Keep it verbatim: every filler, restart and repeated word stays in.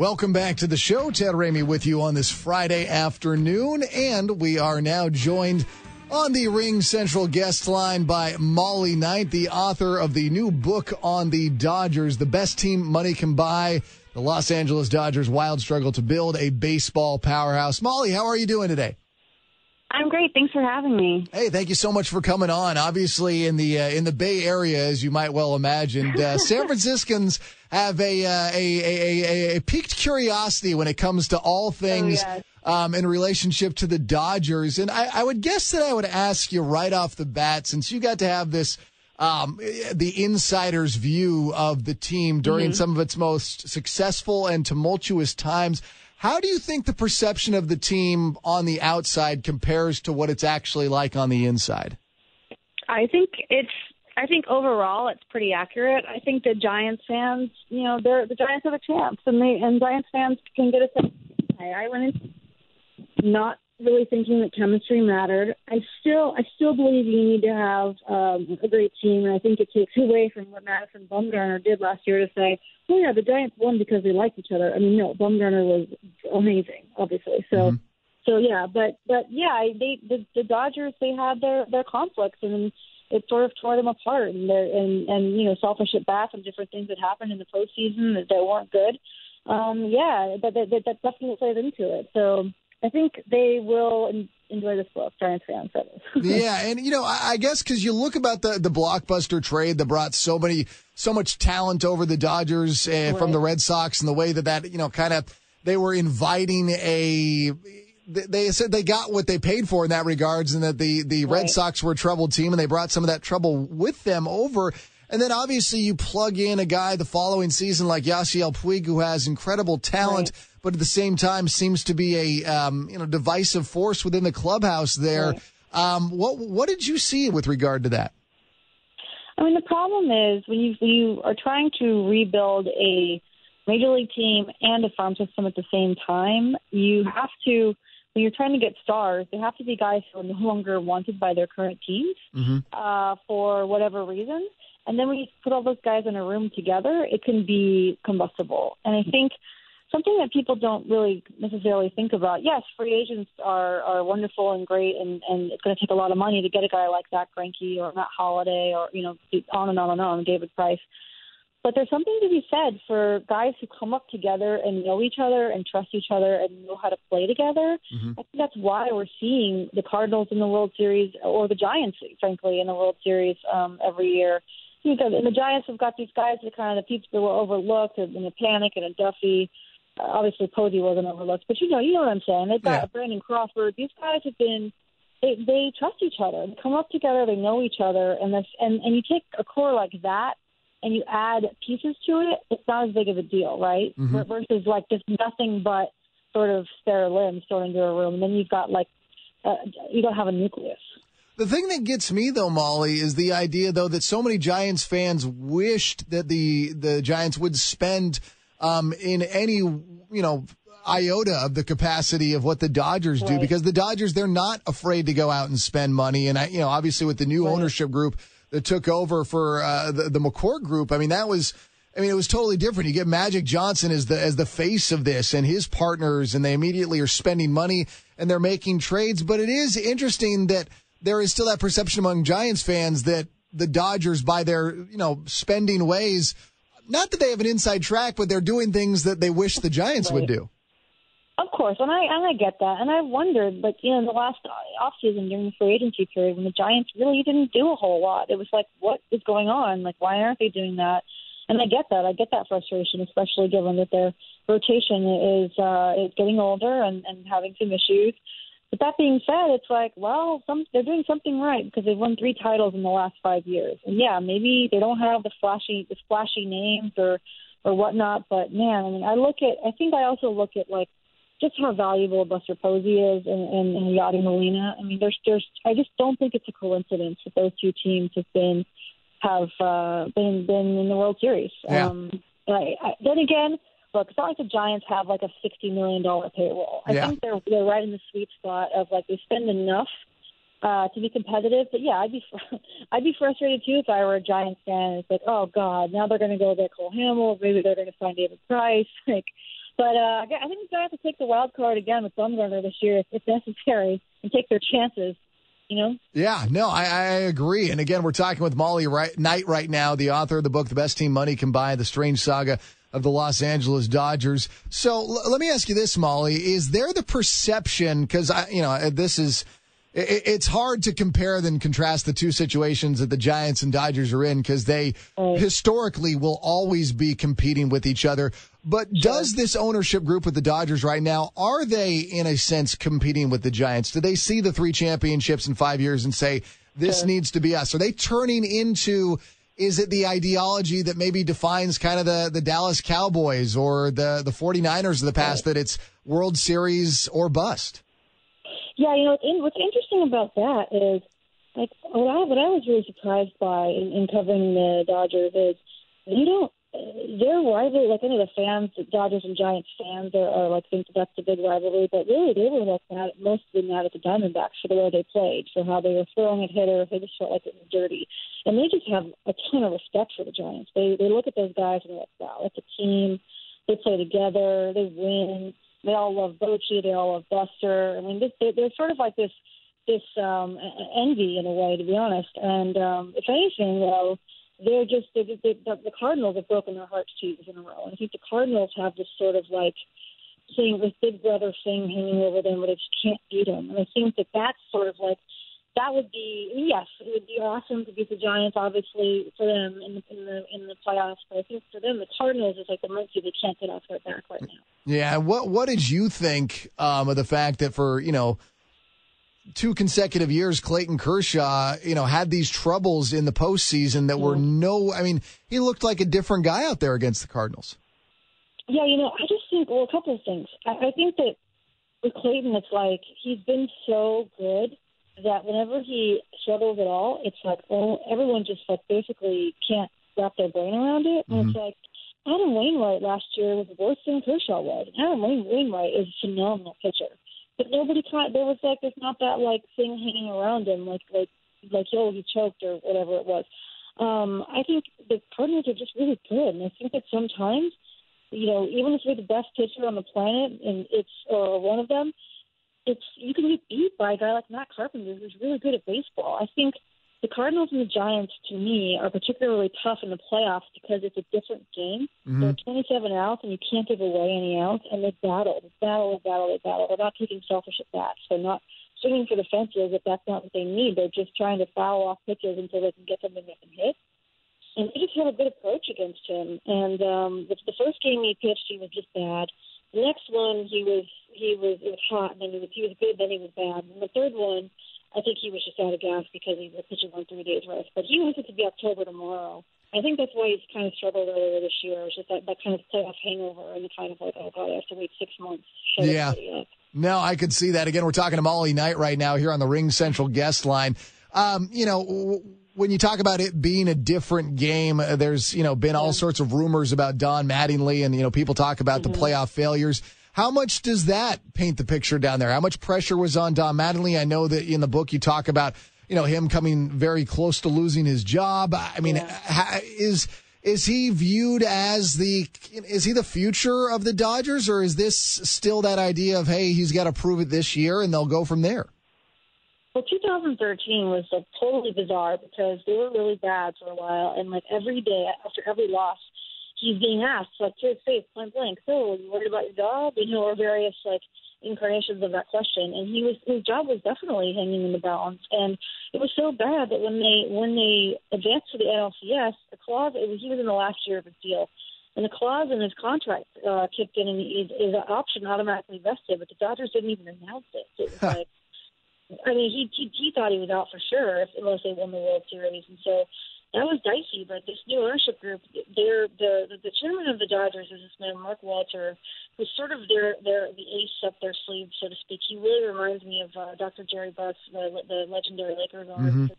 Welcome back to the show. Ted Ramey with you on this Friday afternoon, and we are now joined on the Ring Central guest line by Molly Knight, the author of the new book on the Dodgers, The Best Team Money Can Buy, the Los Angeles Dodgers' wild struggle to build a baseball powerhouse. Molly, how are you doing today? I'm great. Thanks for having me. Hey, thank you so much for coming on. Obviously, in the uh, in the Bay Area, as you might well imagine, uh, San Franciscans have a, uh, a, a, a a piqued curiosity when it comes to all things oh, yes. um, in relationship to the Dodgers. And I, I would guess that I would ask you right off the bat, since you got to have this um, the insider's view of the team during mm-hmm. some of its most successful and tumultuous times. How do you think the perception of the team on the outside compares to what it's actually like on the inside? I think it's. I think overall it's pretty accurate. I think the Giants fans, you know, they're the Giants are the champs, and they and Giants fans can get a sense. I went in not really thinking that chemistry mattered. I still, I still believe you need to have um, a great team, and I think it takes away from what Madison Bumgarner did last year to say, oh, yeah, the Giants won because they liked each other. I mean, no, Bumgarner was amazing, obviously. So, mm-hmm. so yeah, but, but yeah, they the, the Dodgers, they had their, their conflicts, and it sort of tore them apart. And, and, and you know, selfish at bats and different things that happened in the postseason that, that weren't good. Um, yeah, that, that, that, that definitely played into it. So I think they will enjoy this book, Giants fans. Yeah, and, you know, I, I guess because you look about the, the blockbuster trade that brought so many, so much talent over the Dodgers uh, right. from the Red Sox, and the way that that, you know, kind of, they were inviting a, they said they got what they paid for in that regards, and that the, the right. Red Sox were a troubled team, and they brought some of that trouble with them over. And then obviously you plug in a guy the following season like Yasiel Puig, who has incredible talent, right. but at the same time seems to be a um, you know divisive force within the clubhouse there. Right. Um, what what did you see with regard to that? I mean, the problem is when you when you are trying to rebuild a major league team and a farm system at the same time, you have to. When you're trying to get stars, they have to be guys who are no longer wanted by their current teams mm-hmm. uh, for whatever reason. And then when you put all those guys in a room together, it can be combustible. And I think something that people don't really necessarily think about, yes, free agents are, are wonderful and great, and, and it's going to take a lot of money to get a guy like Zach Greinke or Matt Holliday or, you know, on and on and on, David Price. But there's something to be said for guys who come up together and know each other and trust each other and know how to play together. Mm-hmm. I think that's why we're seeing the Cardinals in the World Series, or the Giants, frankly, in the World Series um, every year. And the Giants have got these guys that kind of the people that were overlooked, and a Panic and a Duffy. Uh, obviously, Posey wasn't overlooked, but you know, you know what I'm saying. They've got yeah. Brandon Crawford. These guys have been they, they trust each other. They come up together. They know each other, and this and and you take a core like that and you add pieces to it. It's not as big of a deal, right? Mm-hmm. Versus like just nothing but sort of spare limbs thrown into a room, and then you've got like uh, you don't have a nucleus. The thing that gets me, though, Molly, is the idea, though, that so many Giants fans wished that the the Giants would spend um, in any, you know, iota of the capacity of what the Dodgers do, right. because the Dodgers, they're not afraid to go out and spend money. And, I, you know, obviously with the new right. ownership group that took over for uh, the, the McCourt group, I mean, that was, I mean, it was totally different. You get Magic Johnson as the as the face of this and his partners, and they immediately are spending money and they're making trades. But it is interesting that there is still that perception among Giants fans that the Dodgers, by their, you know, spending ways, not that they have an inside track, but they're doing things that they wish the Giants right. would do. Of course, and I and I get that. And I wondered, like, you know, in the last offseason during the free agency period when the Giants really didn't do a whole lot, it was like, what is going on? Like, why aren't they doing that? And I get that. I get that frustration, especially given that their rotation is uh, is getting older and, and having some issues. But that being said, it's like, well, some, they're doing something right because they've won three titles in the last five years. And, yeah, maybe they don't have the flashy the flashy names or, or whatnot, but, man, I mean, I look at – I think I also look at, like, just how valuable Buster Posey is and, and, and Yadi Molina. I mean, there's, there's – I just don't think it's a coincidence that those two teams have been have uh, been been in the World Series. Yeah. Um, I, I, then again – look, it's not like the Giants have like a sixty million dollars payroll. I yeah. think they're they're right in the sweet spot of like they spend enough uh, to be competitive. But yeah, I'd be I'd be frustrated too if I were a Giants fan. It's like, oh God, now they're going to go get Cole Hamels. Maybe they're going to sign David Price. Like, But uh, I think we're going to have to take the wild card again with Bumgarner this year if, if necessary and take their chances. You know? Yeah, no, I, I agree. And again, we're talking with Molly right, Knight right now, the author of the book, The Best Team Money Can Buy, The Strange Saga of the Los Angeles Dodgers. So l- let me ask you this, Molly. Is there the perception, because, you know, this is, it, it's hard to compare and contrast the two situations that the Giants and Dodgers are in because they right. historically will always be competing with each other. But sure. does this ownership group with the Dodgers right now, are they, in a sense, competing with the Giants? Do they see the three championships in five years and say, this sure. needs to be us? Are they turning into, is it the ideology that maybe defines kind of the, the Dallas Cowboys or the, the 49ers of the past, right. that it's World Series or bust? Yeah, you know, what's interesting about that is, like, what I, what I was really surprised by in, in covering the Dodgers is you don't, their rivalry, like I know the fans, the Dodgers and Giants fans are, are like think that's a big rivalry, but really they were like mad, mostly mad at the Diamondbacks for the way they played, for how they were throwing at hitters. They just felt like it was dirty, and they just have a ton of respect for the Giants. They they look at those guys and they're like, wow, that's a team. They play together. They win. They all love Bochy. They all love Buster. I mean, this, they're, they're sort of like this this um, envy in a way, to be honest. And um, if anything, though. They're just, they're just they, the, the Cardinals have broken their hearts two years in a row. And I think the Cardinals have this sort of like thing, this big brother thing hanging over them where they just can't beat them. And I think that that's sort of like, that would be, I mean, yes, it would be awesome to beat the Giants, obviously, for them in the, in the, in the playoffs. But I think for them, the Cardinals is like the monkey they can't get off their back right now. Yeah. What, what did you think um, of the fact that for, you know, two consecutive years, Clayton Kershaw, you know, had these troubles in the postseason that yeah. were no, I mean, he looked like a different guy out there against the Cardinals. Yeah, you know, I just think, well, a couple of things. I, I think that with Clayton, it's like he's been so good that whenever he struggles at all, it's like, oh, everyone just like basically can't wrap their brain around it. And mm-hmm. it's like, Adam Wainwright last year was worse than Kershaw was. Adam Wainwright is a phenomenal pitcher. But nobody caught. There was like there's not that like thing hanging around him, like like like oh he choked or whatever it was. Um, I think the Cardinals are just really good, and I think that sometimes, you know, even if you're the best pitcher on the planet, and it's or one of them, it's you can get beat by a guy like Matt Carpenter, who's really good at baseball. I think the Cardinals and the Giants, to me, are particularly tough in the playoffs because it's a different game. Mm-hmm. There are twenty-seven outs, and you can't give away any outs, and they battle. They battle, they battle, they battle. They're not taking selfish at bats. They're not swinging for the fences if that's not what they need. They're just trying to foul off pitches until they can get something they can hit. And they just had a good approach against him. And um, the, the first game he pitched, he was just bad. The next one, he was he was it was hot, and then he was, he was good, then he was bad. And the third one, I think he was just out of gas because he was pitching on three days rest. But he wants it to be October tomorrow. I think that's why he's kind of struggled earlier this year. It's just that, that kind of playoff hangover and the kind of like, oh, God, I have to wait six months. Yeah. No, I could see that. Again, we're talking to Molly Knight right now here on the Ring Central guest line. Um, you know, w- when you talk about it being a different game, uh, there's, you know, been all sorts of rumors about Don Mattingly and, you know, people talk about mm-hmm. the playoff failures. How much does that paint the picture down there? How much pressure was on Don Mattingly? I know that in the book you talk about, you know, him coming very close to losing his job. I mean, yeah. is is he viewed as the is he the future of the Dodgers, or is this still that idea of, hey, he's got to prove it this year and they'll go from there? Well, two thousand thirteen was like totally bizarre because they were really bad for a while, and like every day after every loss, he's being asked, like, to his face, point blank, so are you worried about your job? You know, or various, like, incarnations of that question. And he was his job was definitely hanging in the balance. And it was so bad that when they when they advanced to the N L C S, the clause, it was, he was in the last year of his deal, and the clause in his contract uh, kicked in, and his, his option automatically vested, but the Dodgers didn't even announce it. So it was like, I mean, he, he he thought he was out for sure if, unless they won the World Series. And so that was dicey, but this new ownership group, they're the, the the chairman of the Dodgers is this man, Mark Walter, who's sort of their, their the ace up their sleeve, so to speak. He really reminds me of uh, Doctor Jerry Buss, the, the legendary Lakers owner. Mm-hmm.